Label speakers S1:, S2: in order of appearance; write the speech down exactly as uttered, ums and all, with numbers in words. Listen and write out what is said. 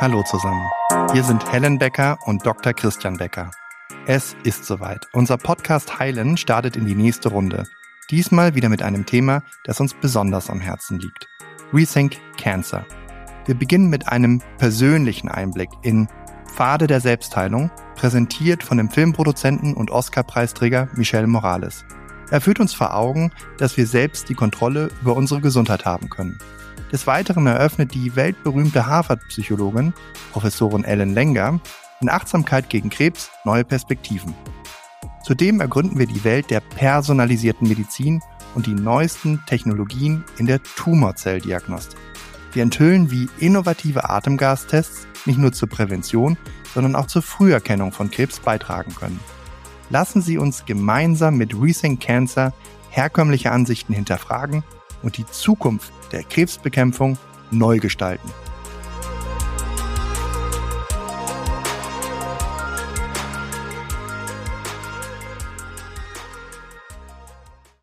S1: Hallo zusammen. Hier sind Helen Becker und Doktor Christian Becker. Es ist soweit. Unser Podcast Heilen startet in die nächste Runde. Diesmal wieder mit einem Thema, das uns besonders am Herzen liegt. Rethink Cancer. Wir beginnen mit einem persönlichen Einblick in Pfade der Selbstheilung, präsentiert von dem Filmproduzenten und Oscar-Preisträger Michel Morales. Er führt uns vor Augen, dass wir selbst die Kontrolle über unsere Gesundheit haben können. Des Weiteren eröffnet die weltberühmte Harvard-Psychologin, Professorin Ellen Langer, in Achtsamkeit gegen Krebs neue Perspektiven. Zudem ergründen wir die Welt der personalisierten Medizin und die neuesten Technologien in der Tumorzelldiagnostik. Wir enthüllen, wie innovative Atemgastests nicht nur zur Prävention, sondern auch zur Früherkennung von Krebs beitragen können. Lassen Sie uns gemeinsam mit Rethink Cancer herkömmliche Ansichten hinterfragen und die Zukunft der Krebsbekämpfung neu gestalten.